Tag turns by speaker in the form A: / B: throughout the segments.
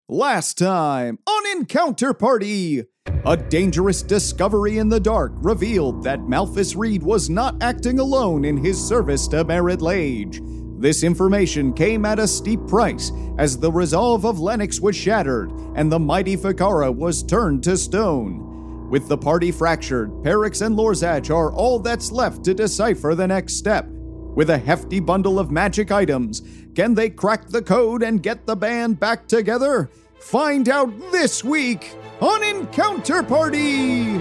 A: Last time on Encounter Party, a dangerous discovery in the dark revealed that Malphus Reed was not acting alone in his service to Merid Lage. This information came at a steep price as the resolve of Lennox was shattered and the mighty Ficarra was turned to stone. With the party fractured, Perix and Lorzach are all that's left to decipher the next step. With a hefty bundle of magic items, can they crack the code and get the band back together? Find out this week on Encounter Party!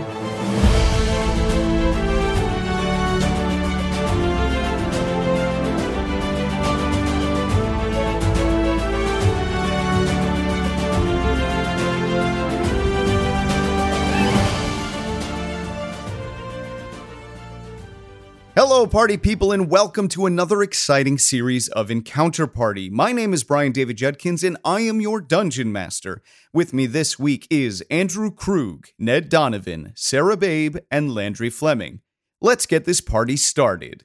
A: Hello, party people, and welcome to another exciting series of Encounter Party. My name is Brian David Judkins, and I am your Dungeon Master. With me this week is Andrew Krug, Ned Donovan, Sarah Babe, and Landry Fleming. Let's get this party started.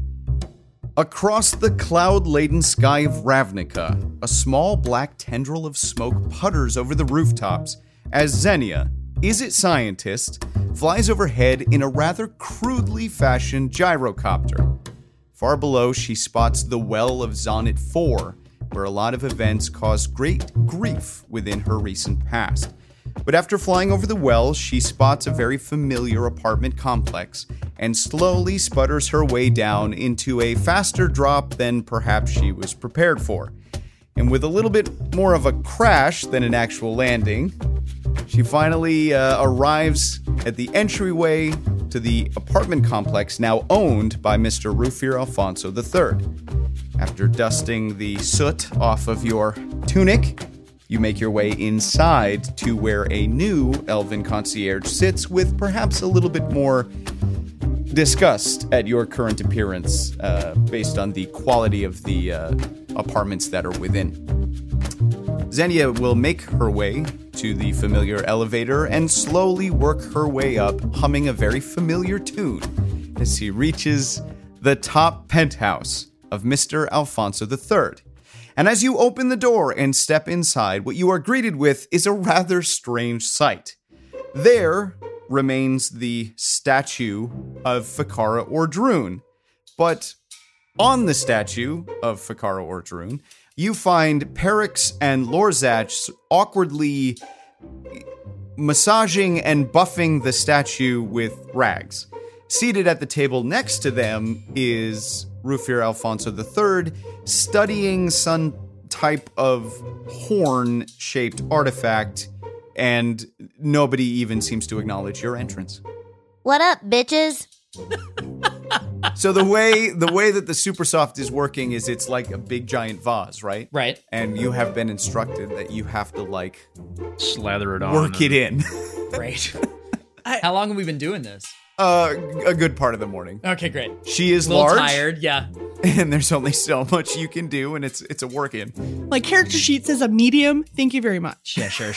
A: Across the cloud-laden sky of Ravnica, a small black tendril of smoke putters over the rooftops as Xenia, Izzet Scientist, flies overhead in a rather crudely fashioned gyrocopter. Far below, she spots the well of Zonnet 4, where a lot of events caused great grief within her recent past. But after flying over the well, she spots a very familiar apartment complex and slowly sputters her way down into a faster drop than perhaps she was prepared for. And with a little bit more of a crash than an actual landing, she finally arrives at the entryway to the apartment complex now owned by Mr. Rufir Alfonso III. After dusting the soot off of your tunic, you make your way inside to where a new elven concierge sits with perhaps a little bit more disgust at your current appearance based on the quality of the apartments that are within. Xenia will make her way to the familiar elevator and slowly work her way up, humming a very familiar tune as she reaches the top penthouse of Mr. Alfonso III. And as you open the door and step inside, what you are greeted with is a rather strange sight. There remains the statue of Ficarra Ordrune, but on the statue of Ficarra Ordrune, you find Perix and Lorzach awkwardly massaging and buffing the statue with rags. Seated at the table next to them is Rufir Alfonso III, studying some type of horn-shaped artifact, and nobody even seems to acknowledge your entrance.
B: What up, bitches?
A: So the way that the Supersoft is working is it's like a big giant vase, right?
C: Right.
A: And you have been instructed that you have to like
D: slather it on.
A: Work it in.
C: Great. How long have we been doing this?
A: A good part of the morning.
C: Okay, great.
A: She is
C: a little
A: large.
C: Tired, yeah.
A: And there's only so much you can do, and it's a work in.
E: My character sheet says a medium. Thank you very much.
C: Yeah, sure.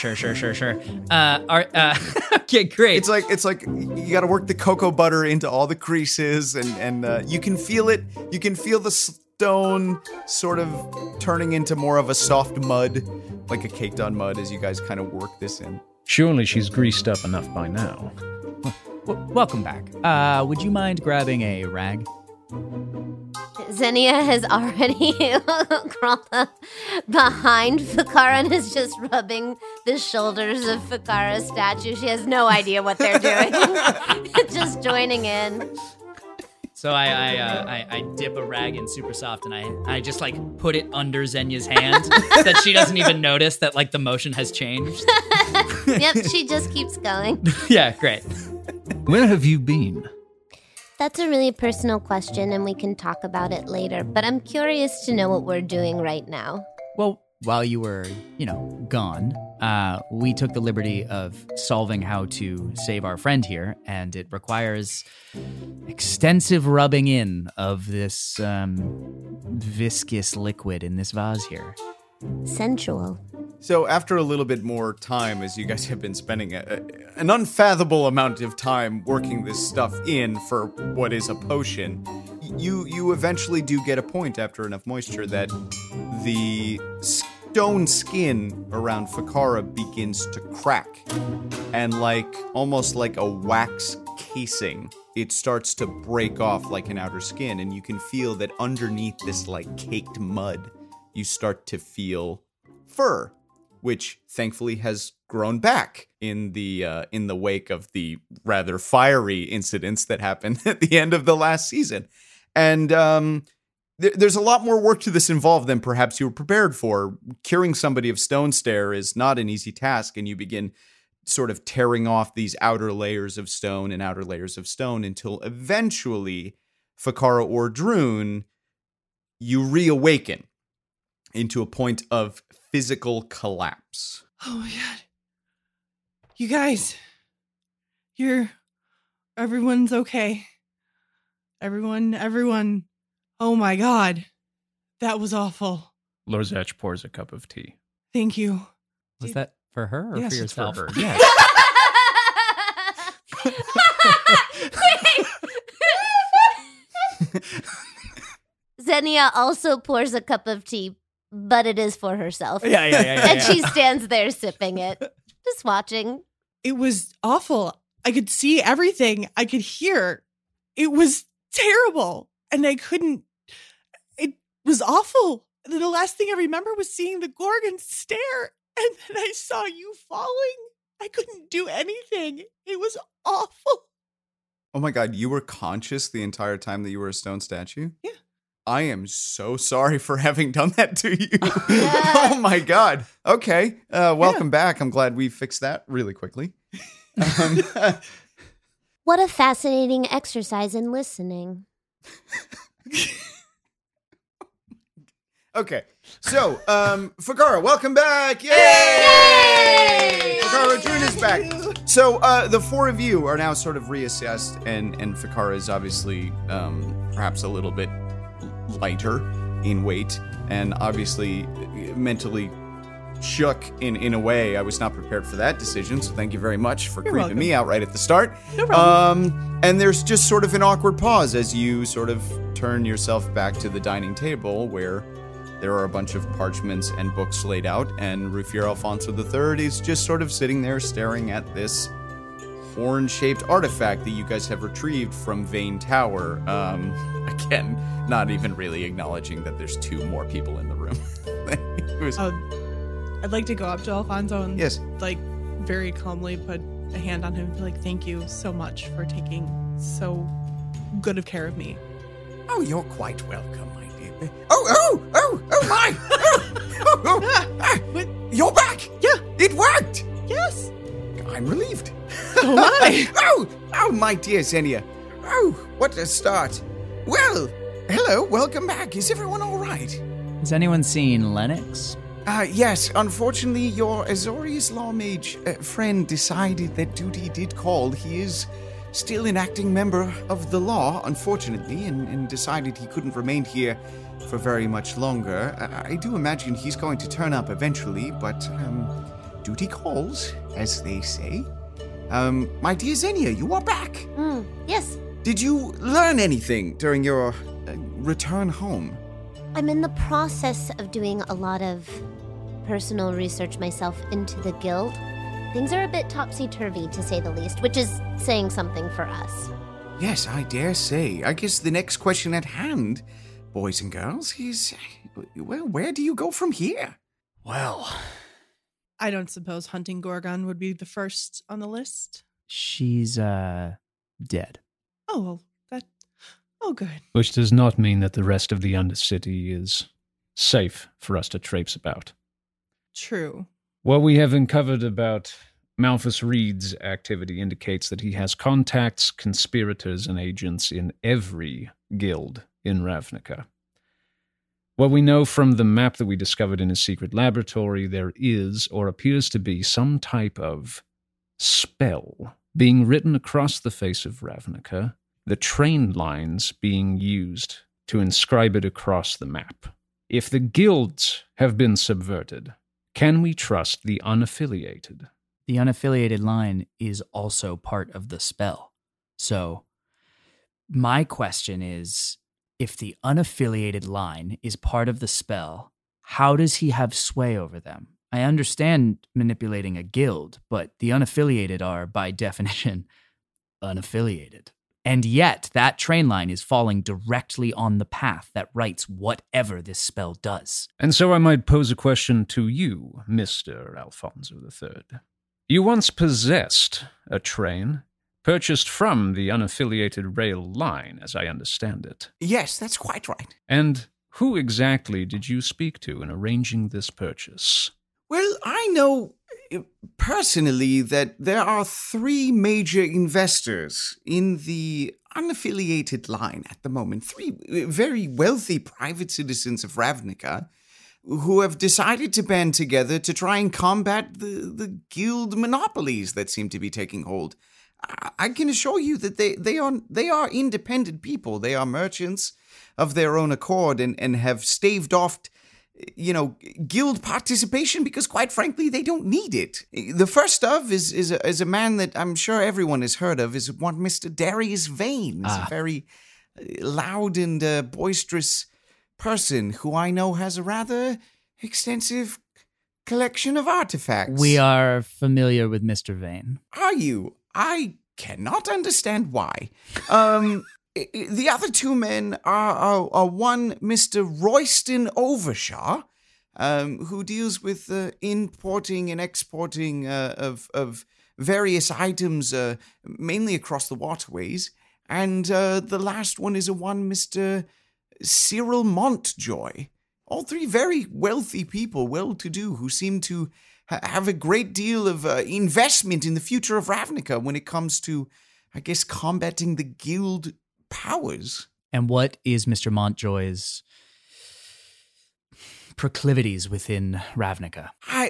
C: Okay, great.
A: It's like you got to work the cocoa butter into all the creases, and you can feel it. You can feel the stone sort of turning into more of a soft mud, like a caked on mud, as you guys kind of work this in.
D: Surely she's greased up enough by now.
F: Welcome back. Would you mind grabbing a rag?
B: Xenia has already crawled up behind Ficarra and is just rubbing the shoulders of Ficarra's statue. She has no idea what they're doing. Just joining in.
C: So I dip a rag in Supersoft and I just like put it under Xenia's hand that she doesn't even notice that like the motion has changed.
B: Yep, she just keeps going.
C: Yeah, great.
D: Where have you been?
B: That's a really personal question, and we can talk about it later, but I'm curious to know what we're doing right now.
F: Well, while you were, gone, we took the liberty of solving how to save our friend here, and it requires extensive rubbing in of this viscous liquid in this vase here.
B: Sensual.
A: So after a little bit more time, as you guys have been spending an unfathomable amount of time working this stuff in for what is a potion, you eventually do get a point after enough moisture that the stone skin around Fakara begins to crack. And almost like a wax casing, it starts to break off like an outer skin. And you can feel that underneath this caked mud, you start to feel fur, which thankfully has grown back in the wake of the rather fiery incidents that happened at the end of the last season. And there's a lot more work to this involved than perhaps you were prepared for. Curing somebody of stone stare is not an easy task, and you begin sort of tearing off these outer layers of stone and outer layers of stone until eventually, Fakara Ordrune, you reawaken into a point of physical collapse.
E: Oh my god. You guys. Everyone's okay. Everyone. Oh my god. That was awful.
D: Lorzech pours a cup of tea.
E: Thank you.
F: Was that for her or
D: Yes,
F: for
D: it's for
F: yourself?
D: her. Yes.
B: Xenia also pours a cup of tea, but it is for herself.
F: Yeah.
B: And she stands there sipping it, just watching.
E: It was awful. I could see everything. I could hear. It was terrible. And I couldn't. It was awful. And then the last thing I remember was seeing the Gorgon stare. And then I saw you falling. I couldn't do anything. It was awful.
A: Oh my god, you were conscious the entire time that you were a stone statue?
E: Yeah.
A: I am so sorry for having done that to you. Oh my god. Okay. Welcome back. I'm glad we fixed that really quickly.
B: What a fascinating exercise in listening.
A: Okay. So, Fakara, welcome back. Yay! Fakara Ordrune is back. So, the four of you are now sort of reassessed, and Fakara is obviously perhaps a little bit lighter in weight, and obviously mentally shook in a way. I was not prepared for that decision, so thank you very much for creeping
E: welcome.
A: me out right at the start.
E: No problem.
A: And there's just sort of an awkward pause as you sort of turn yourself back to the dining table where there are a bunch of parchments and books laid out, and Rufier Alfonso III is just sort of sitting there staring at this horn-shaped artifact that you guys have retrieved from Vane Tower. Again, not even really acknowledging that there's two more people in the room. It was-
E: I'd like to go up to Alfonso and
A: Yes.
E: very calmly put a hand on him and be thank you so much for taking so good of care of me.
A: Oh, you're quite welcome, my dear. Oh my!
E: But
A: You're back!
E: yeah,
A: It worked!
E: yes.
A: I'm relieved.
E: So am I.
A: Oh, my dear Xenia. Oh, what a start. Well, hello, welcome back. Is everyone all right?
F: Has anyone seen Lennox?
A: Yes, unfortunately, your Azorius Law Mage friend decided that duty did call. He is still an acting member of the law, unfortunately, and decided he couldn't remain here for very much longer. I do imagine he's going to turn up eventually, but duty calls, as they say. My dear Xenia, you are back.
B: Yes,
A: Did you learn anything during your return home?
B: I'm in the process of doing a lot of personal research myself into the guild. Things are a bit topsy-turvy, to say the least, which is saying something for us.
A: Yes, I dare say. I guess the next question at hand, boys and girls, is, well, where do you go from here?
F: Well,
E: I don't suppose hunting Gorgon would be the first on the list.
F: she's dead.
E: Oh, well, oh, good.
D: Which does not mean that the rest of the Undercity is safe for us to traipse about.
E: True.
D: What we have uncovered about Malthus Reed's activity indicates that he has contacts, conspirators, and agents in every guild in Ravnica. What we know from the map that we discovered in his secret laboratory, there is, or appears to be, some type of spell being written across the face of Ravnica, the train lines being used to inscribe it across the map. If the guilds have been subverted, can we trust the unaffiliated?
F: The unaffiliated line is also part of the spell. So, my question is, if the unaffiliated line is part of the spell, How does he have sway over them? I understand manipulating a guild, but the unaffiliated are, by definition, unaffiliated. And yet, that train line is falling directly on the path that writes whatever this spell does.
D: And so I might pose a question to you, Mr. Alfonso III. You once possessed a train, purchased from the unaffiliated rail line, as I understand it.
A: Yes, that's quite right.
D: And who exactly did you speak to in arranging this purchase?
A: Well, I know personally that there are 3 major investors in the unaffiliated line at the moment. 3 very wealthy private citizens of Ravnica who have decided to band together to try and combat the guild monopolies that seem to be taking hold. I can assure you that they are independent people. They are merchants of their own accord and have staved off guild participation because, quite frankly, they don't need it. The first of is a man that I'm sure everyone has heard of, is one Mr. Darius Vane. He's a very loud and boisterous person who I know has a rather extensive collection of artifacts.
F: We are familiar with Mr. Vane.
A: Are you? I cannot understand why. The other 2 men are one Mr. Royston Overshaw, who deals with importing and exporting of various items, mainly across the waterways. And the last one is one Mr. Cyril Montjoy. All 3 very wealthy people, well-to-do, who seem to have a great deal of investment in the future of Ravnica when it comes to, I guess, combating the guild powers.
F: And what is Mr. Montjoy's proclivities within Ravnica?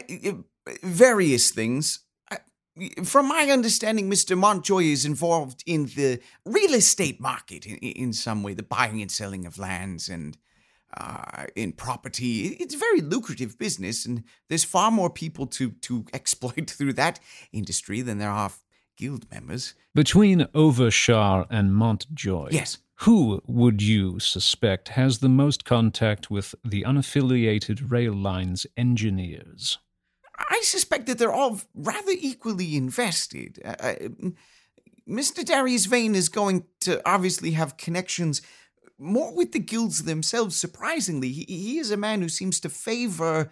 A: Various things. From my understanding, Mr. Montjoy is involved in the real estate market in some way, the buying and selling of lands and in property. It's a very lucrative business, and there's far more people to exploit through that industry than there are guild members.
D: Between Overshaw and Montjoy,
A: yes,
D: who would you suspect has the most contact with the unaffiliated rail line's engineers?
A: I suspect that they're all rather equally invested. Mr. Darius Vane is going to obviously have connections more with the guilds themselves, surprisingly. He is a man who seems to favor,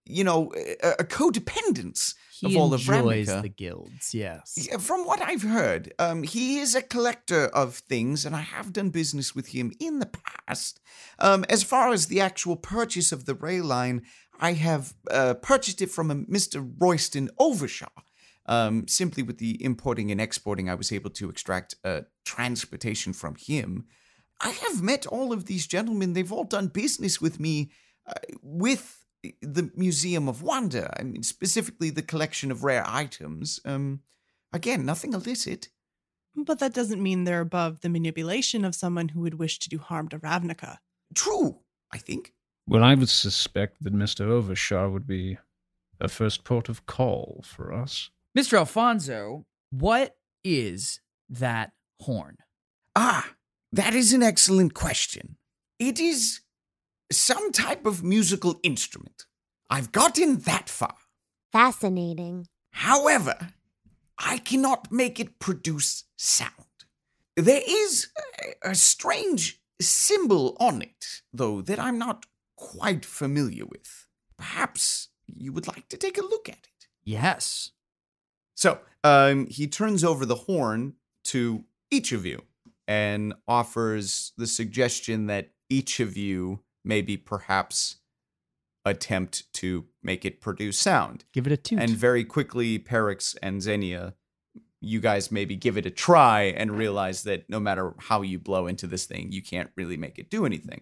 A: a codependence of all of Ravnica.
F: He enjoys the guilds, yes.
A: From what I've heard, he is a collector of things, and I have done business with him in the past. As far as the actual purchase of the rail line, I have purchased it from a Mr. Royston Overshaw. Simply with the importing and exporting, I was able to extract transportation from him. I have met all of these gentlemen. They've all done business with me with the Museum of Wonder. I mean, specifically the collection of rare items. Again, nothing illicit.
E: But that doesn't mean they're above the manipulation of someone who would wish to do harm to Ravnica.
A: True, I think.
D: Well, I would suspect that Mr. Overshaw would be a first port of call for us.
F: Mr. Alfonso, what is that horn?
A: That is an excellent question. It is some type of musical instrument. I've gotten that far.
B: Fascinating.
A: However, I cannot make it produce sound. There is a strange symbol on it, though, that I'm not quite familiar with. Perhaps you would like to take a look at it.
F: Yes.
A: So, he turns over the horn to each of you and offers the suggestion that each of you maybe perhaps attempt to make it produce sound.
F: Give it a toot.
A: And very quickly, Perix and Xenia, you guys maybe give it a try and realize that no matter how you blow into this thing, you can't really make it do anything.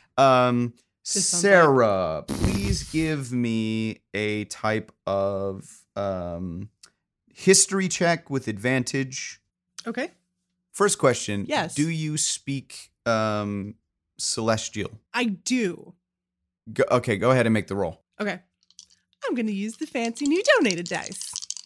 A: Sarah, please give me a type of history check with advantage.
E: Okay.
A: First question.
E: Yes.
A: Do you speak Celestial?
E: I do.
A: Okay, go ahead and make the roll.
E: Okay. I'm going to use the fancy new donated dice.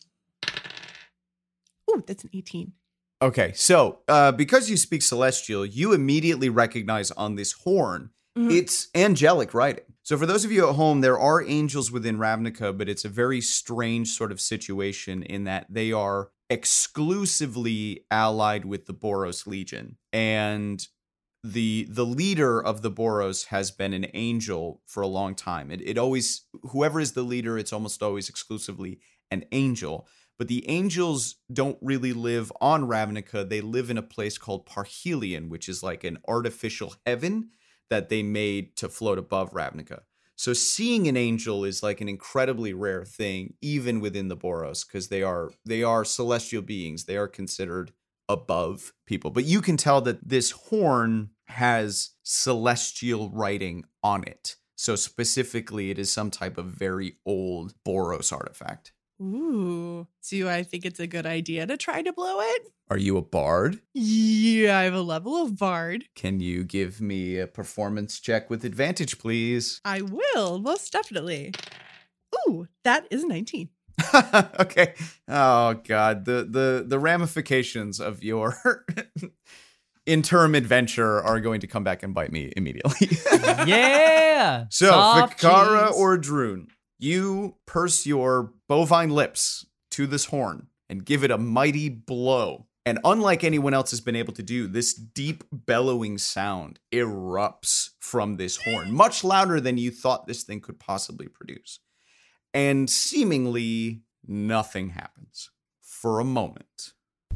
E: Ooh, that's an 18.
A: Okay, so because you speak Celestial, you immediately recognize on this horn It's angelic writing. So for those of you at home, there are angels within Ravnica, but it's a very strange sort of situation in that they are exclusively allied with the Boros Legion. And the leader of the Boros has been an angel for a long time. It always, whoever is the leader, it's almost always exclusively an angel. But the angels don't really live on Ravnica. They live in a place called Parhelion, which is like an artificial heaven that they made to float above Ravnica. So seeing an angel is like an incredibly rare thing, even within the Boros, because they are celestial beings. They are considered above people. But you can tell that this horn has celestial writing on it. So specifically, it is some type of very old Boros artifact.
E: Ooh. Do I think it's a good idea to try to blow it?
A: Are you a bard?
E: Yeah, I have a level of bard.
A: Can you give me a performance check with advantage, please?
E: I will, most definitely. Ooh, that is 19.
A: Okay. Oh God, the ramifications of your interim adventure are going to come back and bite me immediately.
F: Yeah.
A: So,
F: Soft
A: Ficara
F: cheese.
A: or Droon, you purse your bovine lips to this horn and give it a mighty blow. And unlike anyone else has been able to do, this deep bellowing sound erupts from this horn, much louder than you thought this thing could possibly produce. And seemingly nothing happens for a moment.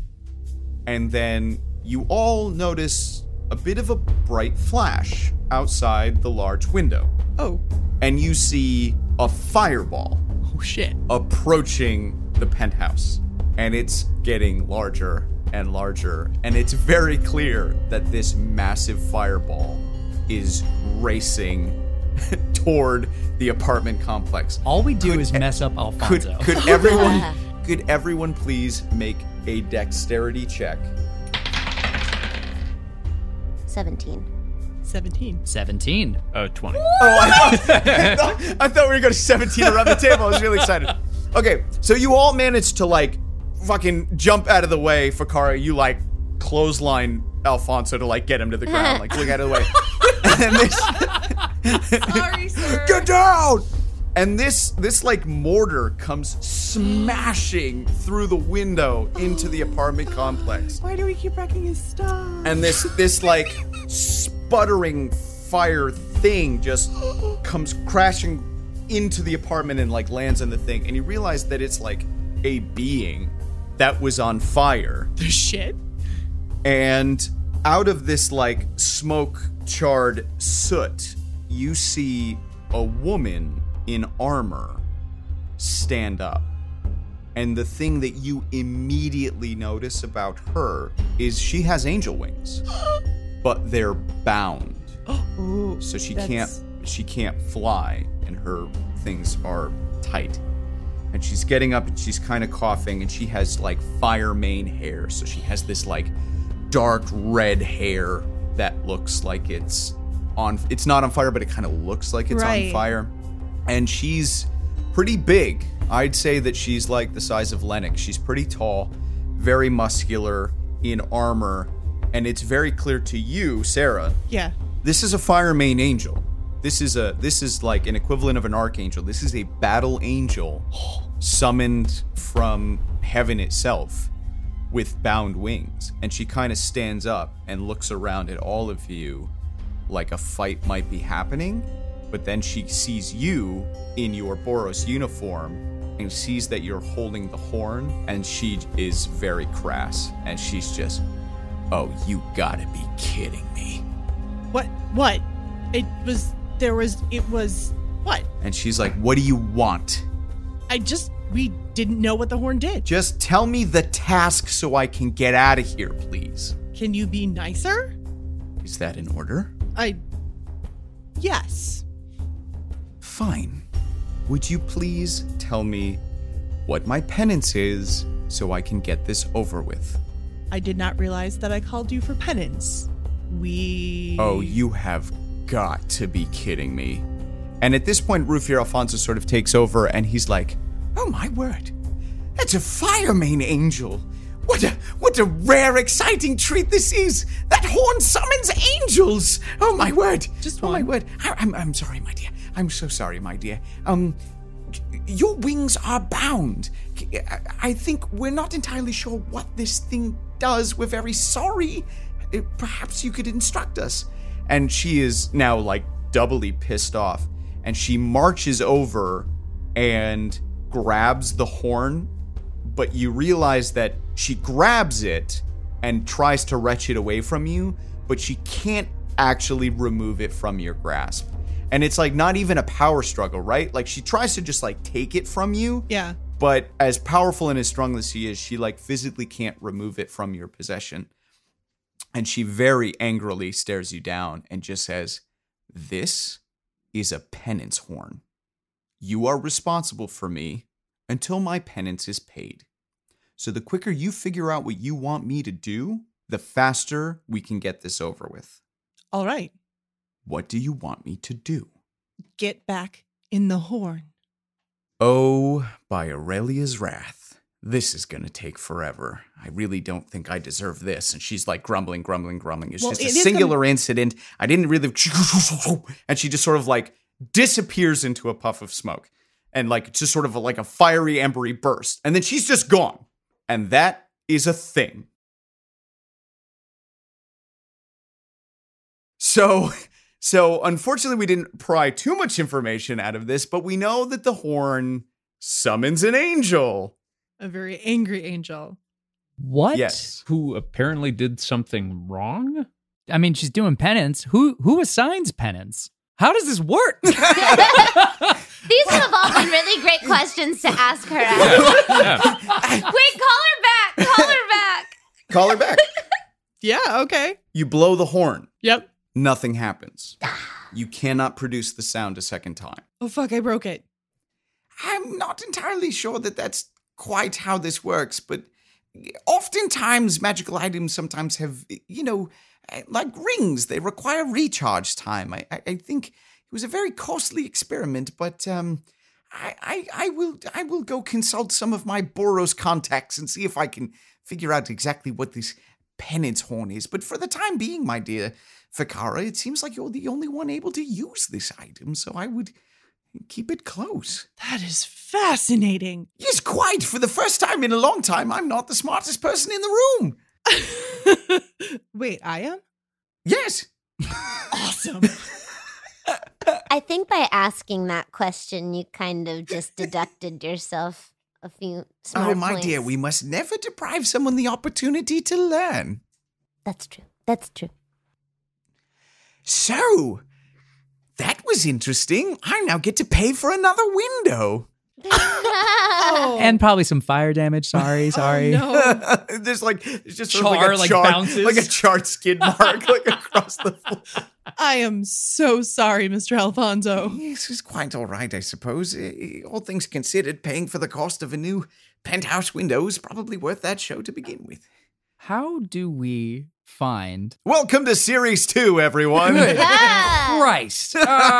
A: And then you all notice a bit of a bright flash outside the large window.
E: Oh.
A: And you see a fireball
E: Oh, shit.
A: approaching the penthouse. And it's getting larger and larger. And it's very clear that this massive fireball is racing toward the apartment complex.
F: All we do is mess up Alfonso.
A: Could everyone please make a dexterity check?
B: 17.
E: 17.
F: 17.
D: 20.
A: Oh, I thought we were going to 17 around the table. I was really excited. Okay, so you all managed to like fucking jump out of the way. Ficara, you like clothesline Alfonso to like get him to the ground, like look out of the way. And this,
E: Sorry, sir.
A: get down! And this like mortar comes smashing through the window into the apartment complex.
E: Why do we keep wrecking his stuff?
A: And this like sputtering fire thing just comes crashing into the apartment and like lands on the thing. And you realize that it's like a being that was on fire.
E: The shit?
A: And out of this like smoke charred soot, you see a woman in armor stand up. And the thing that you immediately notice about her is she has angel wings, but they're bound.
E: Oh,
A: So she
E: that's-
A: can't fly, and her things are tight. And she's getting up and she's kind of coughing, and she has like fire mane hair. So she has this like dark red hair that looks like it's not on fire, but it kind of looks like it's
E: Right.
A: on fire. And she's pretty big. I'd say that she's like the size of Lennox. She's pretty tall, very muscular, in armor, and it's very clear to you, Sarah,
E: Yeah.
A: this is a fire mane angel. This is like an equivalent of an archangel. This is a battle angel summoned from heaven itself with bound wings. And she kind of stands up and looks around at all of you like a fight might be happening. But then she sees you in your Boros uniform and sees that you're holding the horn, and she is very crass. And she's just, oh, you gotta be kidding me.
E: What? It was what?
A: And she's like, what do you want?
E: We didn't know what the horn did.
A: Just tell me the task so I can get out of here, please.
E: Can you be nicer?
A: Is that in order?
E: Yes.
A: Fine. Would you please tell me what my penance is so I can get this over with?
E: I did not realize that I called you for penance.
A: Oh, you have got to be kidding me. And at this point, Rufio Alfonso sort of takes over and he's like, oh my word, that's a fire mane angel. What a rare, exciting treat this is! That horn summons angels! Oh my word!
E: Just
A: Oh my
E: one.
A: word! I'm sorry, my dear. I'm so sorry, my dear. Your wings are bound. I think we're not entirely sure what this thing does. We're very sorry. Perhaps you could instruct us. And she is now like doubly pissed off. And she marches over and grabs the horn. But you realize that she grabs it and tries to wrench it away from you, but she can't actually remove it from your grasp. And it's like not even a power struggle, right? Like she tries to just like take it from you.
E: Yeah.
A: But as powerful and as strong as she is, she like physically can't remove it from your possession. And she very angrily stares you down and just says, "This is a penance horn. You are responsible for me until my penance is paid. So the quicker you figure out what you want me to do, the faster we can get this over with.
E: All right.
A: What do you want me to do?"
E: Get back in the horn.
A: Oh, by Aurelia's wrath, this is going to take forever. I really don't think I deserve this. And she's like grumbling. It's
E: Well,
A: just
E: it
A: a
E: is
A: singular incident. I didn't really... And she just sort of like disappears into a puff of smoke. And like just sort of like a fiery, embery burst. And then she's just gone. And that is a thing. So unfortunately, we didn't pry too much information out of this, but we know that the horn summons an angel.
E: A very angry angel.
F: What?
A: Yes.
D: Who apparently did something wrong?
F: I mean, she's doing penance. Who assigns penance? How does this work?
B: These would have all been really great questions to ask her. Wait, call her back. Call her back.
A: Call her back.
E: Yeah, okay.
A: You blow the horn.
E: Yep.
A: Nothing happens. You cannot produce the sound a second time.
E: Oh, fuck, I broke it.
A: I'm not entirely sure that that's quite how this works, but oftentimes magical items sometimes have, like rings. They require recharge time. I think it was a very costly experiment, but I will go consult some of my Boros contacts and see if I can figure out exactly what this penance horn is. But for the time being, my dear Fikara, it seems like you're the only one able to use this item, so I would keep it close.
E: That is fascinating.
A: Yes, quite. For the first time in a long time, I'm not the smartest person in the room.
E: Wait, I am?
A: Yes.
E: Awesome.
B: I think by asking that question, you kind of just deducted yourself a few smart
A: Oh, my
B: points.
A: dear, we must never deprive someone the opportunity to learn.
B: That's true. That's true.
A: So, that was interesting. I now get to pay for another window.
E: Oh.
F: And probably some fire damage. Sorry.
E: No.
A: There's just sort of
C: Char,
A: like a
C: like,
A: char,
C: bounces.
A: like a charred skid mark like across the floor.
E: I am so sorry, Mr. Alfonso.
A: This is quite all right, I suppose. All things considered, paying for the cost of a new penthouse window is probably worth that show to begin with.
F: How do we find
A: Welcome to Series 2, everyone.
F: Good
B: Ah!
F: Christ?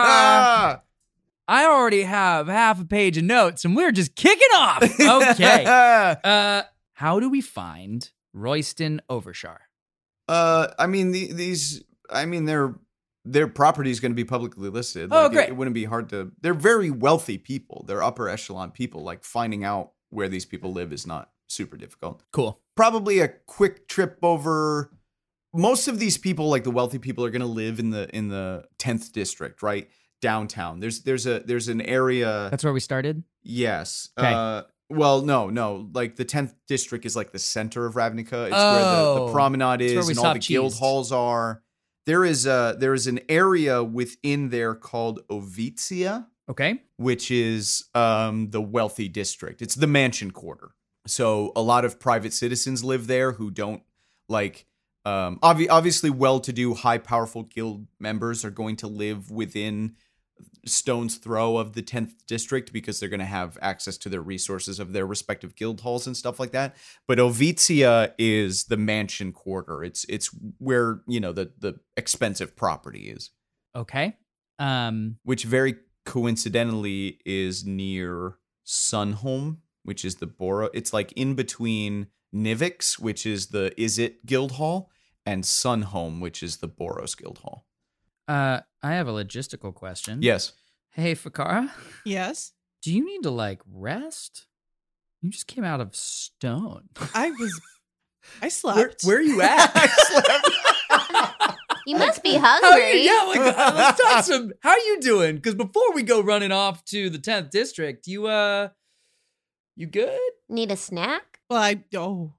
F: I already have half a page of notes and we're just kicking off. Okay. How do we find Royston Overshar?
A: I mean, their property is going to be publicly listed.
F: Oh,
A: Like,
F: great.
A: It wouldn't be hard to. They're very wealthy people. They're upper echelon people. Like finding out where these people live is not super difficult.
F: Cool.
A: Probably a quick trip over. Most of these people, like the wealthy people, are going to live in the 10th district, right? Downtown. There's an area.
F: That's where we started?
A: Yes.
F: Okay.
A: Well, no. Like the 10th district is like the center of Ravnica. It's where
F: Oh.
A: the promenade
F: It's where
A: is
F: we
A: and all the
F: saw
A: guild
F: cheese.
A: halls are. There is an area within there called Ovitsia,
F: Okay.
A: which is the wealthy district. It's the mansion quarter. So a lot of private citizens live there who don't like. Obviously, well-to-do, high-powerful guild members are going to live within stone's throw of the 10th district because they're going to have access to their resources of their respective guild halls and stuff like that. But Ovitsia is the mansion quarter. It's where, the expensive property is,
F: Okay.
A: which very coincidentally is near Sunholm, which is the Boros. It's like in between Nivix, which is the Izzet Guild Hall, and Sunhome, which is the Boros Guild Hall.
F: I have a logistical question.
A: Yes.
F: Hey, Fakara,
E: Yes.
F: do you need to like rest? You just came out of stone.
E: I slept.
F: Where are you at?
B: You must be
F: How are
B: hungry.
F: you? Yeah, like, let's talk some. How are you doing? Because before we go running off to the 10th district, you good?
B: Need a snack?
E: Well,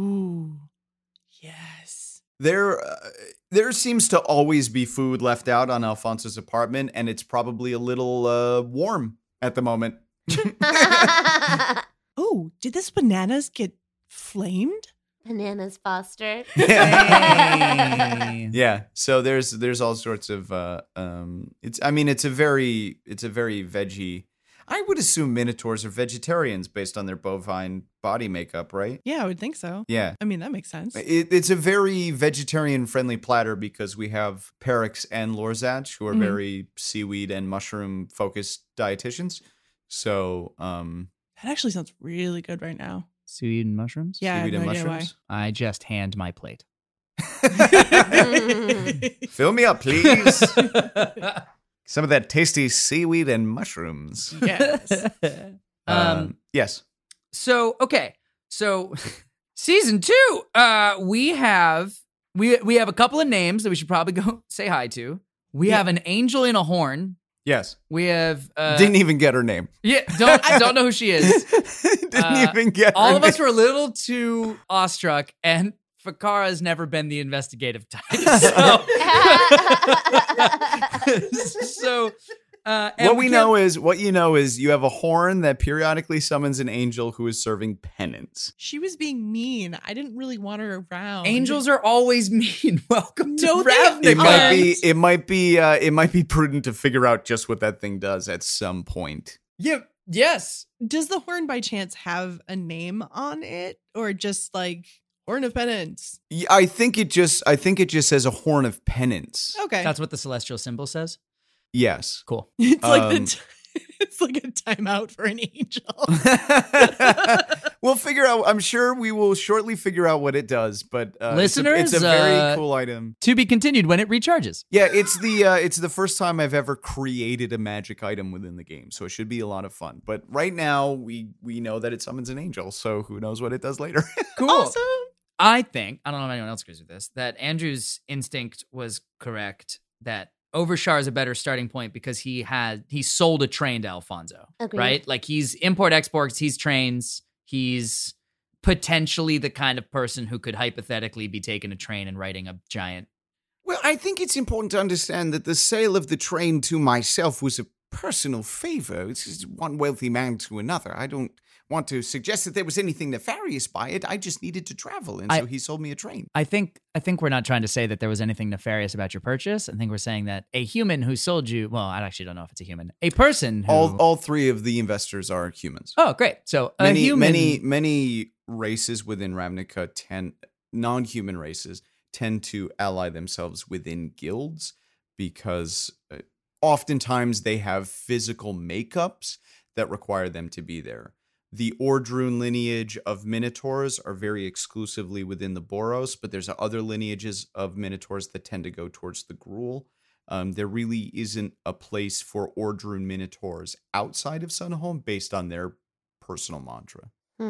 E: yes.
A: There seems to always be food left out on Alfonso's apartment, and it's probably a little warm at the moment.
E: Oh, did this bananas get flamed?
B: Bananas Foster.
A: Yeah, so there's all sorts of it's a very veggie. I would assume minotaurs are vegetarians based on their bovine body makeup, right?
E: Yeah, I would think so.
A: Yeah.
E: I mean, that makes sense.
A: It's a very vegetarian friendly platter because we have Perix and Lorzach, who are very seaweed and mushroom focused dietitians. So
E: That actually sounds really good right now.
F: Seaweed and mushrooms?
E: Yeah,
A: seaweed
E: I have
A: and
E: no idea
A: mushrooms.
F: I just hand my plate.
A: Fill me up, please. Some of that tasty seaweed and mushrooms.
E: Yes.
A: Yes.
F: So season 2, we have a couple of names that we should probably go say hi to. We have an angel in a horn.
A: Yes.
F: We have
A: Didn't even get her name.
F: Yeah, don't know who she is.
A: Didn't even get her
F: All of
A: name.
F: us were a little too awestruck, and Fakara has never been the investigative type. So
A: What you know is you have a horn that periodically summons an angel who is serving penance.
E: She was being mean. I didn't really want her around.
F: angels are always mean. Welcome to
E: No, they
F: Ravnica.
A: It might be prudent to figure out just what that thing does at some point.
F: Yeah. Yes.
E: Does the horn by chance have a name on it, or just like Horn of Penance?
A: Yeah, I think it just says a horn of penance.
E: Okay.
F: That's what the celestial symbol says.
A: Yes.
F: Cool.
E: It's like it's like a timeout for an angel.
A: We'll figure out. I'm sure we will shortly figure out what it does. But
F: Listeners,
A: it's a very cool item.
F: To be continued when it recharges.
A: Yeah, it's the first time I've ever created a magic item within the game, so it should be a lot of fun. But right now, we know that it summons an angel, so who knows what it does later?
F: Cool.
E: Awesome.
F: I think, I don't know if anyone else agrees with this, that Andrew's instinct was correct, that Overshar is a better starting point because he sold a train to Alfonso.
B: Agreed.
F: Right? Like he's import-exports, he's trains, he's potentially the kind of person who could hypothetically be taking a train and writing a giant.
A: Well, I think it's important to understand that the sale of the train to myself was a personal favor. It's just one wealthy man to another. I don't want to suggest that there was anything nefarious by it. I just needed to travel, and so he sold me a train.
F: I think we're not trying to say that there was anything nefarious about your purchase. I think we're saying that a human who sold you, well, I actually don't know if it's a human, a person who...
A: All three of the investors are humans.
F: Oh, great. So a human...
A: Many races within Ravnica non-human races tend to ally themselves within guilds because oftentimes they have physical makeups that require them to be there. The Ordrune lineage of Minotaurs are very exclusively within the Boros, but there's other lineages of Minotaurs that tend to go towards the Gruul. There really isn't a place for Ordrune Minotaurs outside of Sunhome based on their personal mantra.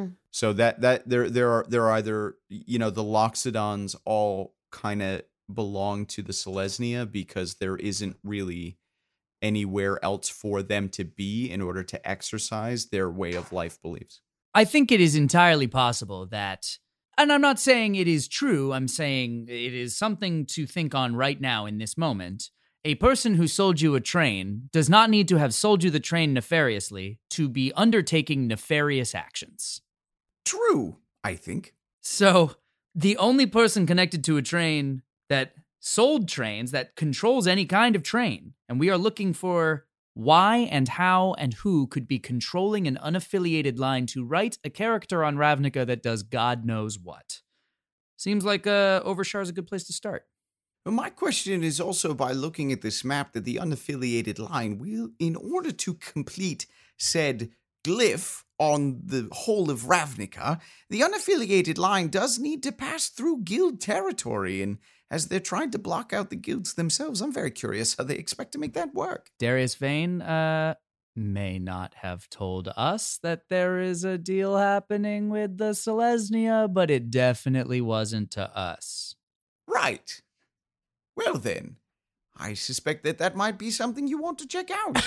A: So that there are either, the Loxodons all kind of belong to the Selesnya because there isn't really anywhere else for them to be in order to exercise their way of life beliefs.
F: I think it is entirely possible that, and I'm not saying it is true, I'm saying it is something to think on right now in this moment. A person who sold you a train does not need to have sold you the train nefariously to be undertaking nefarious actions.
A: True, I think.
F: So, the only person connected to a train that sold trains, that controls any kind of train, and we are looking for why and how and who could be controlling an unaffiliated line to write a character on Ravnica that does God knows what. Seems like Overshar is a good place to start.
A: But my question is also, by looking at this map, that the unaffiliated line will, in order to complete said glyph on the whole of Ravnica, the unaffiliated line does need to pass through guild territory, and as they're trying to block out the guilds themselves, I'm very curious how they expect to make that work.
F: Darius Vane may not have told us that there is a deal happening with the Selesnya, but it definitely wasn't to us.
A: Right. Well then, I suspect that might be something you want to check out.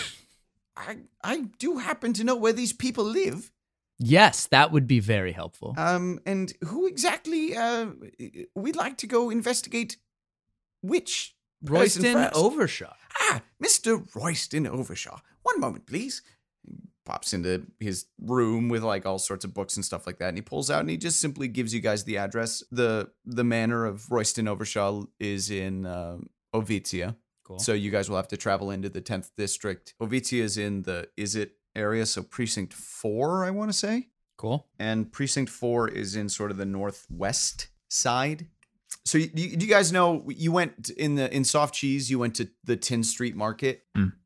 A: I do happen to know where these people live.
F: Yes, that would be very helpful.
A: And who exactly we'd like to go investigate which person
F: Royston
A: first?
F: Overshaw.
A: Ah, Mr. Royston Overshaw. One moment, please. He pops into his room with like all sorts of books and stuff like that, and he pulls out and he just simply gives you guys the address. The manor of Royston Overshaw is in Ovitia.
F: Cool.
A: So you guys will have to travel into the 10th district. Ovitia is in the Izzet area, so precinct 4, I want to say.
F: Cool.
A: And precinct 4 is in sort of the northwest side. So you guys know you went in Soft Cheese, you went to the Tin Street Market.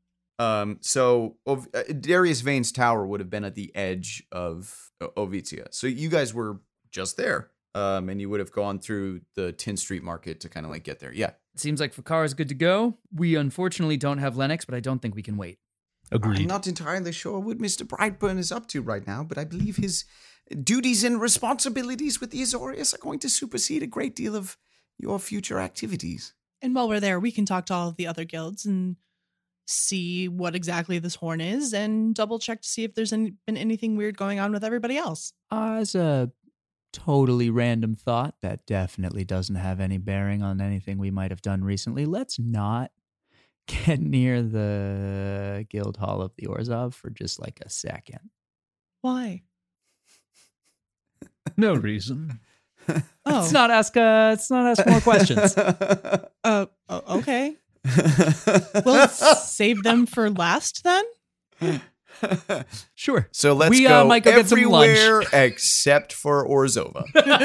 A: So Darius Vane's tower would have been at the edge of Ovitia. So you guys were just there. And you would have gone through the Tin Street Market to kind of like get there. Yeah.
F: Seems like Fakara's good to go. We unfortunately don't have Lennox, but I don't think we can wait.
D: Agreed.
A: I'm not entirely sure what Mr. Brightburn is up to right now, but I believe his duties and responsibilities with the Azorius are going to supersede a great deal of your future activities.
E: And while we're there, we can talk to all of the other guilds and see what exactly this horn is and double check to see if there's been anything weird going on with everybody else.
F: As a totally random thought that definitely doesn't have any bearing on anything we might have done recently, let's not get near the Guild Hall of the Orzhov for just like a second.
E: Why?
D: No reason.
E: Oh,
F: Let's not ask more questions.
E: Okay. We'll save them for last then?
F: Sure.
A: So let's
F: We,
A: go
F: might go get some lunch.
A: everywhere except for Orzhova.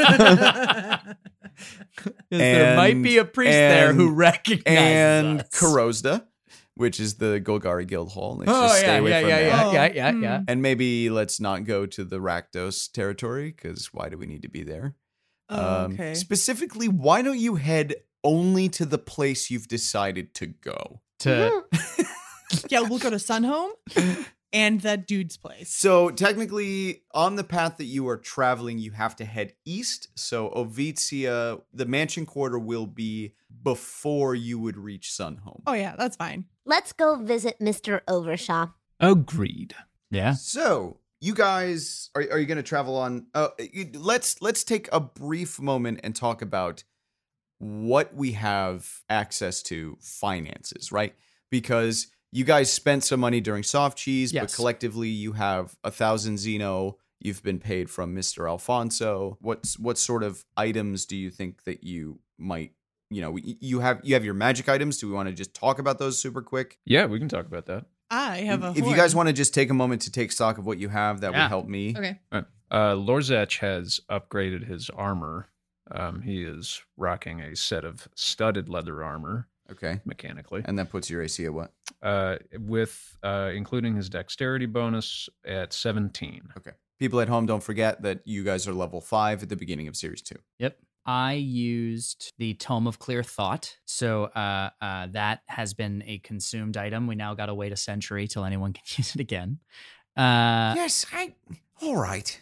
F: There might be a priest there who recognizes
A: and
F: us.
A: Karozda, which is the Golgari Guild Hall. Let's
F: Oh,
A: just stay away from that.
F: yeah.
A: And maybe let's not go to the Rakdos territory, because why do we need to be there?
E: Okay.
A: Specifically, why don't you head only to the place you've decided to go?
E: Yeah, we'll go to Sunhome and that dude's place.
A: So technically, on the path that you are traveling, you have to head east. So Ovitia, the mansion quarter will be before you would reach Sunhome.
E: Oh, yeah, that's fine.
B: Let's go visit Mr. Overshaw.
D: Agreed.
F: Yeah.
A: So you guys, are you going to travel on? Let's take a brief moment and talk about what we have access to finances, right? Because you guys spent some money during Soft Cheese, but
F: Yes.
A: collectively you have 1,000 Xeno. You've been paid from Mr. Alfonso. What sort of items do you think that you might, you have your magic items? Do we want to just talk about those super quick?
D: Yeah, we can talk about that.
E: I have a
A: If you
E: horn.
A: guys want to just take a moment to take stock of what you have, that would
C: Yeah.
A: help me.
E: Okay.
D: Lorzach has upgraded his armor. He is rocking a set of studded leather armor
A: Okay.
D: mechanically,
A: And that puts your AC at what?
D: with including his dexterity bonus at 17.
A: Okay. People at home, don't forget that you guys are level 5 at the beginning of Series 2.
F: Yep. I used the Tome of Clear Thought. So that has been a consumed item. We now got to wait a century till anyone can use it again.
A: Yes, all right.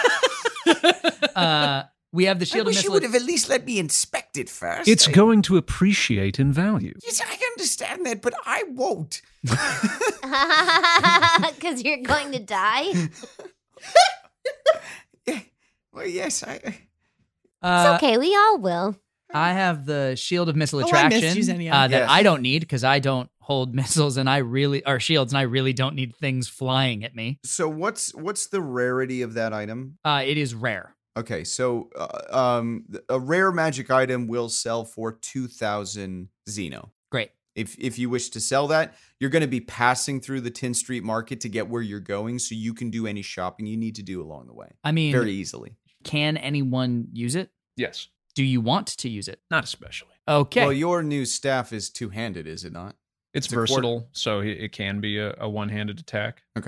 F: We have the
A: I
F: Shield of
A: wish you
F: Missile.
A: would have at least let me inspect it first.
D: It's going to appreciate in value.
A: Yes, I understand that, but I won't.
B: Because you're going to die?
A: Yeah. Well, yes,
B: It's okay, we all will.
F: I have the Shield of Missile
E: Oh, I
F: Attraction
E: missed you, Xenia.
F: that
A: Yes.
F: I don't need because I don't hold missiles and shields, and I really don't need things flying at me.
A: So what's the rarity of that item?
F: It is rare.
A: Okay, so a rare magic item will sell for 2,000 Xeno.
F: Great.
A: If you wish to sell that, you're going to be passing through the Tin Street Market to get where you're going, so you can do any shopping you need to do along the way
F: I mean,
A: very easily.
F: can anyone use it?
D: Yes,
F: Do you want to use it?
D: not especially.
F: Okay.
A: Well, your new staff is two-handed, is it not?
D: It's
A: It's a quarter.
D: versatile, so it can be a one-handed attack.
A: Okay.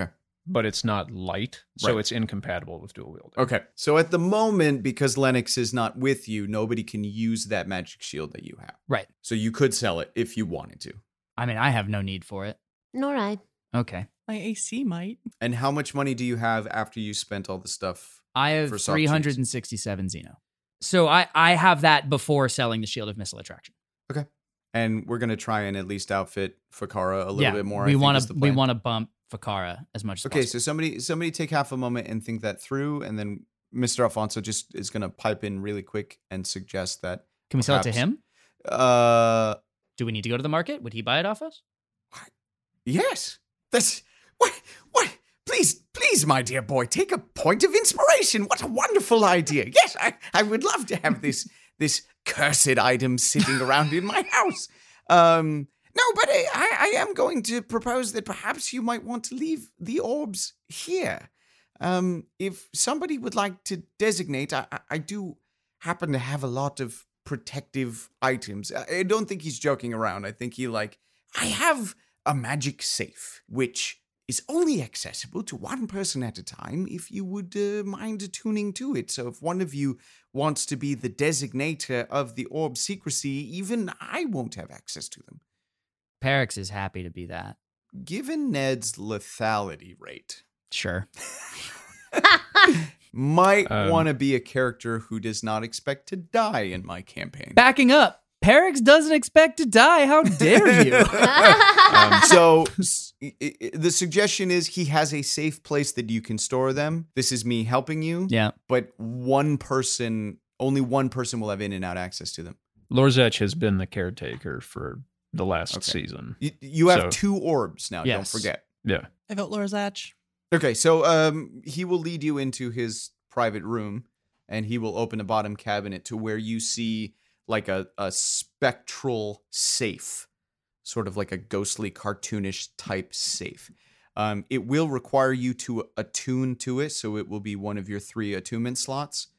D: but it's not light, so
A: Right.
D: it's incompatible with dual wielding.
A: Okay. So at the moment, because Lennox is not with you, nobody can use that magic shield that you have.
F: Right.
A: So you could sell it if you wanted to.
F: I mean, I have no need for it.
B: Nor I.
F: Okay.
E: My AC might.
A: And how much money do you have after you spent all the stuff?
F: I have
A: For soft
F: 367 Xeno. So I have that before selling the Shield of Missile Attraction.
A: And we're going to try and at least outfit Fakara a little bit more.
F: We
A: want
F: want to bump Fakara as much as
A: Okay,
F: possible.
A: so somebody take half a moment and think that through, and then Mr. Alfonso just is going to pipe in really quick and suggest that.
F: Can we sell it to
A: perhaps-
F: him? Do we need to go to the market? Would he buy it off us?
A: Yes. That's what. Please, my dear boy, take a point of inspiration. What a wonderful idea. Yes, I would love to have this cursed item sitting around in my house. No, but I am going to propose that perhaps you might want to leave the orbs here. If somebody would like to designate, I do happen to have a lot of protective items. I don't think he's joking around. I think I have a magic safe, which is only accessible to one person at a time if you would mind attuning to it. So if one of you wants to be the designator of the orb secrecy, even I won't have access to them.
F: Perix is happy to be that.
A: Given Ned's lethality rate,
F: Sure.
A: might want to be a character who does not expect to die in my campaign.
F: Backing up. Perix doesn't expect to die. How dare you?
A: So the suggestion is he has a safe place that you can store them. This is me helping you.
F: Yeah.
A: But only one person will have in and out access to them.
D: Lorzech has been the caretaker for the last season.
A: You have
D: So-
A: 2 orbs now,
F: Yes.
A: don't forget.
D: Yeah.
E: I vote Lorzach.
A: Okay, so he will lead you into his private room, and he will open a bottom cabinet to where you see like a spectral safe, sort of like a ghostly, cartoonish type safe. It will require you to attune to it, so it will be one of your 3 attunement slots,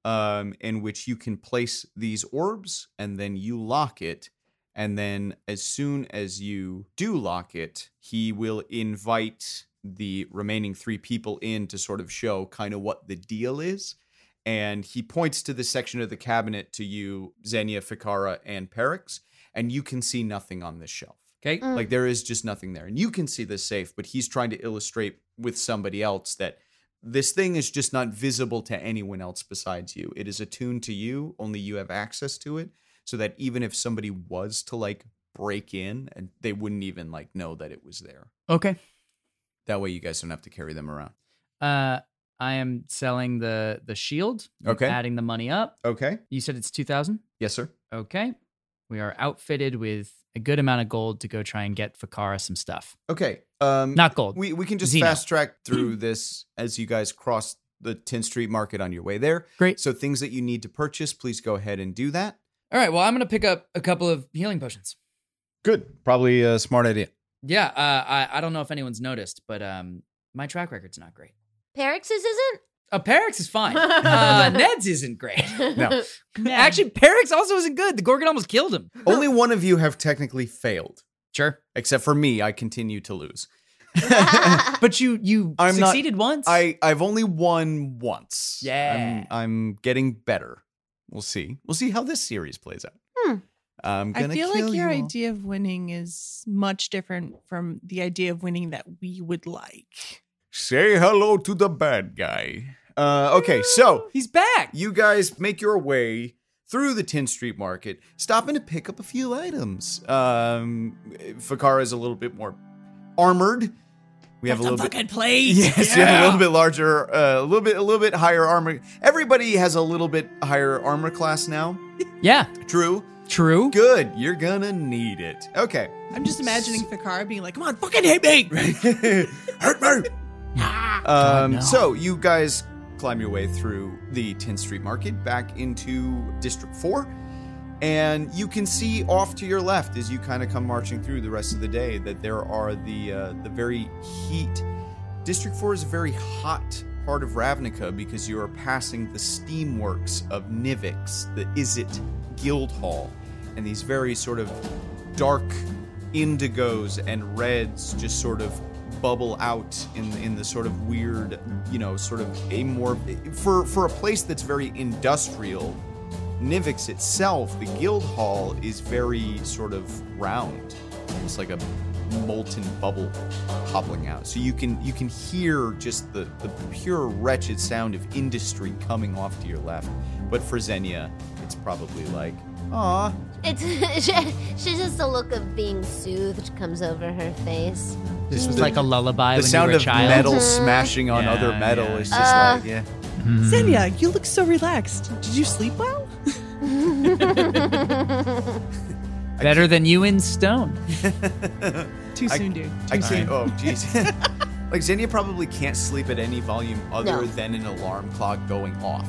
A: in which you can place these orbs, and then you lock it. And then as soon as you do lock it, he will invite the remaining 3 people in to sort of show kind of what the deal is. And he points to the section of the cabinet to you, Xenia, Fakara, and Perix, and you can see nothing on this shelf.
F: Okay.
A: Like there is just nothing there. And you can see this safe, but he's trying to illustrate with somebody else that this thing is just not visible to anyone else besides you. It is attuned to you, only you have access to it, so that even if somebody was to like break in, and they wouldn't even like know that it was there.
F: Okay.
A: That way you guys don't have to carry them around.
F: I am selling the shield.
A: Okay.
F: Adding the money up.
A: Okay.
F: You said it's 2,000?
A: Yes, sir.
F: Okay. We are outfitted with a good amount of gold to go try and get Fakara some stuff.
A: Okay.
F: Not gold.
A: We can just
F: Xeno.
A: fast track through this as you guys cross the 10th Street Market on your way there.
F: Great.
A: So things that you need to purchase, please go ahead and do that.
F: All right. Well, I'm going to pick up a couple of healing potions.
A: Good. Probably a smart idea.
F: Yeah. I don't know if anyone's noticed, but my track record's not great.
B: Perix's isn't?
F: Perix is fine. Ned's isn't great.
A: No.
F: Actually, Perix also isn't good. The Gorgon almost killed him.
A: Only one of you have technically failed.
F: Sure.
A: Except for me, I continue to lose.
F: But you
A: I'm not-
F: succeeded once.
A: I've only won once.
F: Yeah.
A: I'm getting better. We'll see. We'll see how this series plays out. I'm
E: I
A: gonna
E: feel
A: kill
E: like your
A: you all.
E: idea of winning is much different from the idea of winning that we would like.
A: Say hello to the bad guy. Okay, so
F: He's back.
A: you guys make your way through the 10th Street Market, stopping to pick up a few items. Fakara is a little bit more armored. We have a little bit.
E: fucking plate.
A: Yes, you have a little bit larger, a little bit higher armor. Everybody has a little bit higher armor class now.
F: Yeah.
A: True.
F: True.
A: Good. You're gonna need it. Okay.
E: I'm just imagining Fakara being like, "Come on, fucking hit me!"
A: Hurt me.
F: no.
A: So you guys climb your way through the 10th Street Market back into District 4, and you can see off to your left as you kind of come marching through the rest of the day that there are the very heat. District 4 is a very hot part of Ravnica because you are passing the steamworks of Nivix, the Izzet Guild Hall, and these very sort of dark indigos and reds just sort of bubble out in the sort of weird, sort of a more for a place that's very industrial. Nivix itself, the guild hall, is very sort of round, almost like a molten bubble popping out. So you can hear just the pure wretched sound of industry coming off to your left. But for Xenia, it's probably like, aw.
B: She's just a look of being soothed comes over her face.
F: This was like a lullaby
A: The
F: when
A: sound
F: you were a
A: of
F: child.
A: metal smashing on
F: Yeah,
A: other metal
F: yeah.
A: is just like, yeah.
E: Xenia, you look so relaxed. Did you sleep well?
F: Better than you in stone.
E: Too soon, dude.
A: I can't. Oh, jeez. Like Xenia probably can't sleep at any volume other
B: No.
A: than an alarm clock going off.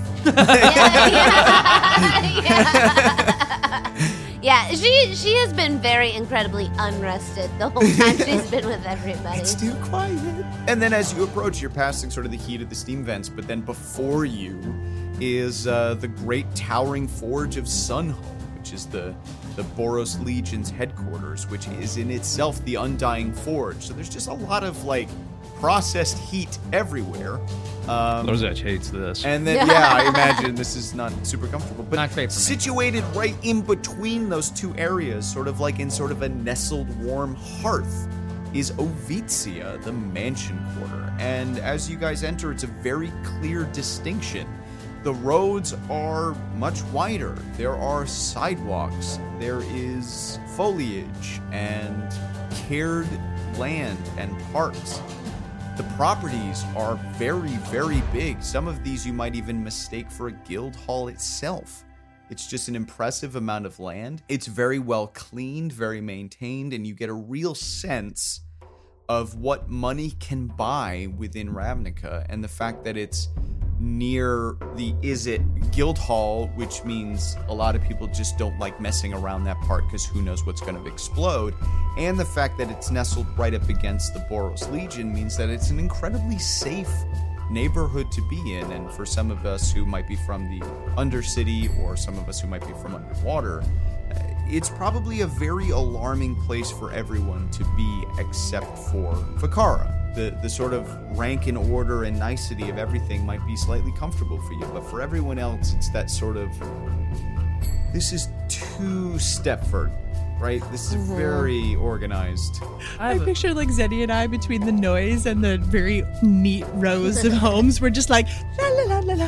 B: Yeah, she has been very incredibly unrested the whole time she's been with everybody.
A: It's too quiet. And then as you approach, you're passing sort of the heat of the steam vents, but then before you is the great towering forge of Sunhome, which is the Boros Legion's headquarters, which is in itself the Undying Forge. So there's just a lot of like processed heat everywhere.
D: Lozach hates this.
A: And then, yeah, I imagine this is not super comfortable. But
F: Not great for me.
A: situated right in between those two areas, sort of like in sort of a nestled warm hearth, is Ovitsia, the mansion quarter. And as you guys enter, it's a very clear distinction. The roads are much wider. There are sidewalks. There is foliage and cared land and parks. The properties are very, very big. Some of these you might even mistake for a guild hall itself. It's just an impressive amount of land. It's very well cleaned, very maintained, and you get a real sense of what money can buy within Ravnica, and the fact that it's near the Guild Hall, which means a lot of people just don't like messing around that part because who knows what's going to explode, and the fact that it's nestled right up against the Boros Legion means that it's an incredibly safe neighborhood to be in. And for some of us who might be from the Undercity, or some of us who might be from underwater, it's probably a very alarming place for everyone to be except for Ficarra. The sort of rank and order and nicety of everything might be slightly comfortable for you, but for everyone else, it's that sort of, this is too Stepford, right? This is very organized.
E: I picture like Xenia and I between the noise and the very neat rows of homes. We're just like la la la la la.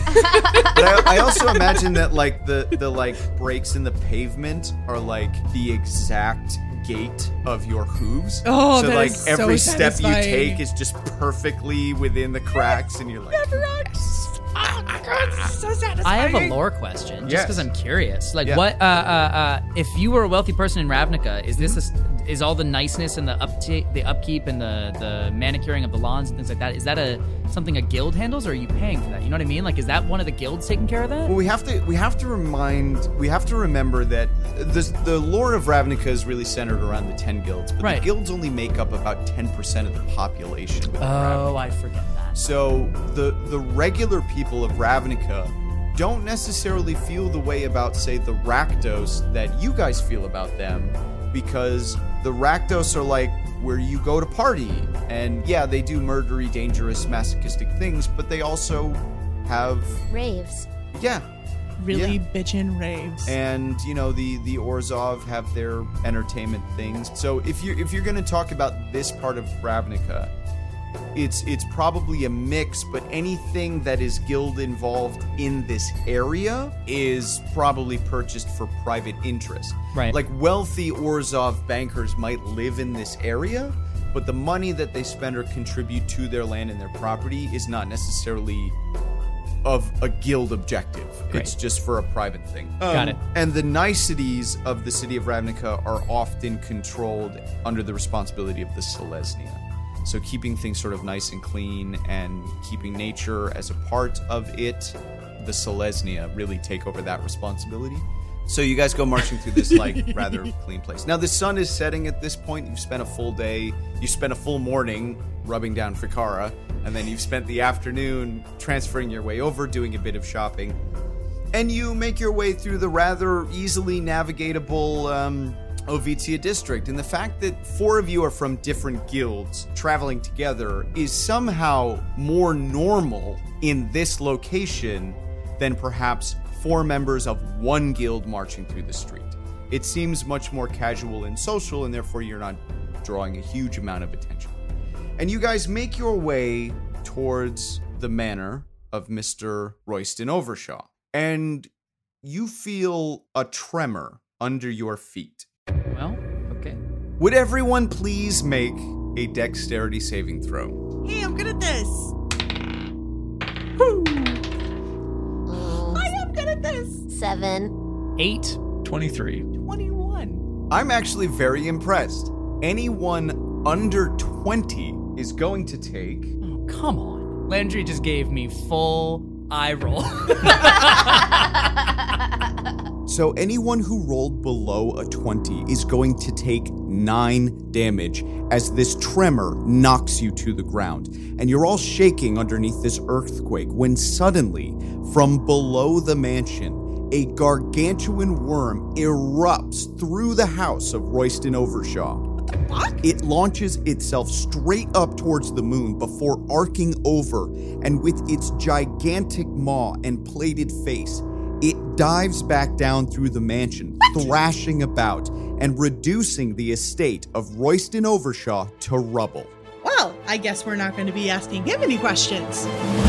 A: But I also imagine that like the like breaks in the pavement are like the exact gait of your hooves.
E: Oh,
A: so
E: that
A: like
E: is
A: every
E: so
A: step you
E: satisfying.
A: take is just perfectly within the cracks, and you're like,
E: Oh my god, this is so satisfying.
F: I have a lore question, just
A: Yes.
F: because I'm curious. Like,
A: Yeah.
F: what? If you were a wealthy person in Ravnica, is this is all the niceness and the upkeep and the manicuring of the lawns and things like that? Is that something a guild handles, or are you paying for that? You know what I mean? Like, is that one of the guilds taking care of that?
A: Well, we have to remember that the lore of Ravnica is really centered around the 10 guilds, but
F: Right.
A: the guilds only make up about 10% of the population within Ravnica.
F: Oh, I forget that.
A: So the regular people of Ravnica don't necessarily feel the way about, say, the Rakdos that you guys feel about them, because the Rakdos are like where you go to party, and yeah, they do murdery, dangerous, masochistic things, but they also have,
B: Raves.
A: yeah.
E: really
A: Yeah.
E: bitchin' raves.
A: And you know the Orzhov have their entertainment things. So if you're going to talk about this part of Ravnica, it's probably a mix, but anything that is guild involved in this area is probably purchased for private interest.
F: Right.
A: Like wealthy Orzhov bankers might live in this area, but the money that they spend or contribute to their land and their property is not necessarily of a guild objective.
F: Great.
A: It's just for a private thing.
F: Got it.
A: And the niceties of the city of Ravnica are often controlled under the responsibility of the Selesnya. So keeping things sort of nice and clean and keeping nature as a part of it, the Selesnya really take over that responsibility. So you guys go marching through this like rather clean place. Now the sun is setting at this point. You've spent a full day, you spent a full morning rubbing down Ficarra, and then you've spent the afternoon transferring your way over, doing a bit of shopping. And you make your way through the rather easily navigatable Ovitia district. And the fact that 4 of you are from different guilds traveling together is somehow more normal in this location than perhaps 4 members of one guild marching through the street. It seems much more casual and social, and therefore you're not drawing a huge amount of attention. And you guys make your way towards the manor of Mr. Royston Overshaw. And you feel a tremor under your feet.
C: Well, okay.
A: Would everyone please make a dexterity saving throw?
E: Hey, I'm good at this. I am good at this.
B: 7.
F: 8.
D: 23.
E: 21.
A: I'm actually very impressed. Anyone under 20 is going to take...
F: Oh, come on. Landry just gave me full eye roll.
A: So anyone who rolled below a 20 is going to take 9 damage as this tremor knocks you to the ground. And you're all shaking underneath this earthquake when suddenly, from below the mansion, a gargantuan worm erupts through the house of Royston Overshaw.
E: What the fuck?
A: It launches itself straight up towards the moon before arcing over, and with its gigantic maw and plated face, it dives back down through the mansion, thrashing about and reducing the estate of Royston Overshaw to rubble.
E: Well, I guess we're not going to be asking him any questions.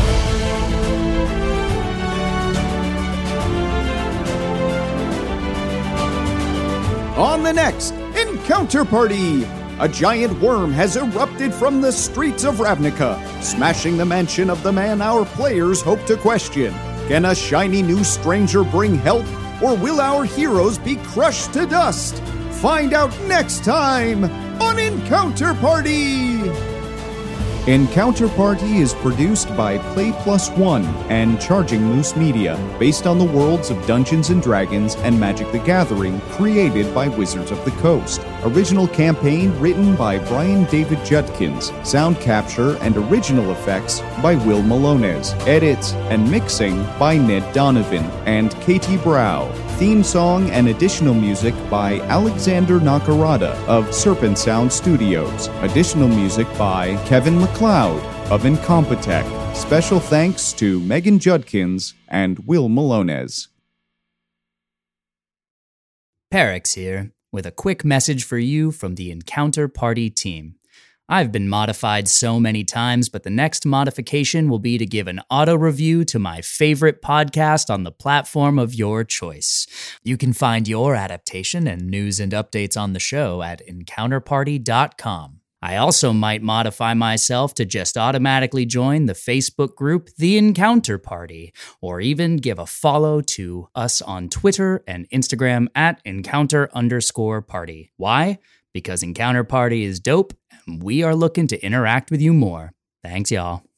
A: On the next Encounter Party, a giant worm has erupted from the streets of Ravnica, smashing the mansion of the man our players hope to question. Can a shiny new stranger bring help, or will our heroes be crushed to dust? Find out next time on Encounter Party! Encounter Party is produced by Play Plus One and Charging Moose Media, based on the worlds of Dungeons & Dragons and Magic the Gathering, created by Wizards of the Coast. Original campaign written by Brian David Judkins. Sound capture and original effects by Will Malones. Edits and mixing by Ned Donovan and Katie Brow. Theme song and additional music by Alexander Nakarada of Serpent Sound Studios. Additional music by Kevin MacLeod of Incompetech. Special thanks to Megan Judkins and Will Malones.
F: Perix here, with a quick message for you from the Encounter Party team. I've been modified so many times, but the next modification will be to give an auto review to my favorite podcast on the platform of your choice. You can find your adaptation and news and updates on the show at encounterparty.com. I also might modify myself to just automatically join the Facebook group The Encounter Party, or even give a follow to us on Twitter and Instagram at encounter_party. Why? Because Encounter Party is dope, and we are looking to interact with you more. Thanks, y'all.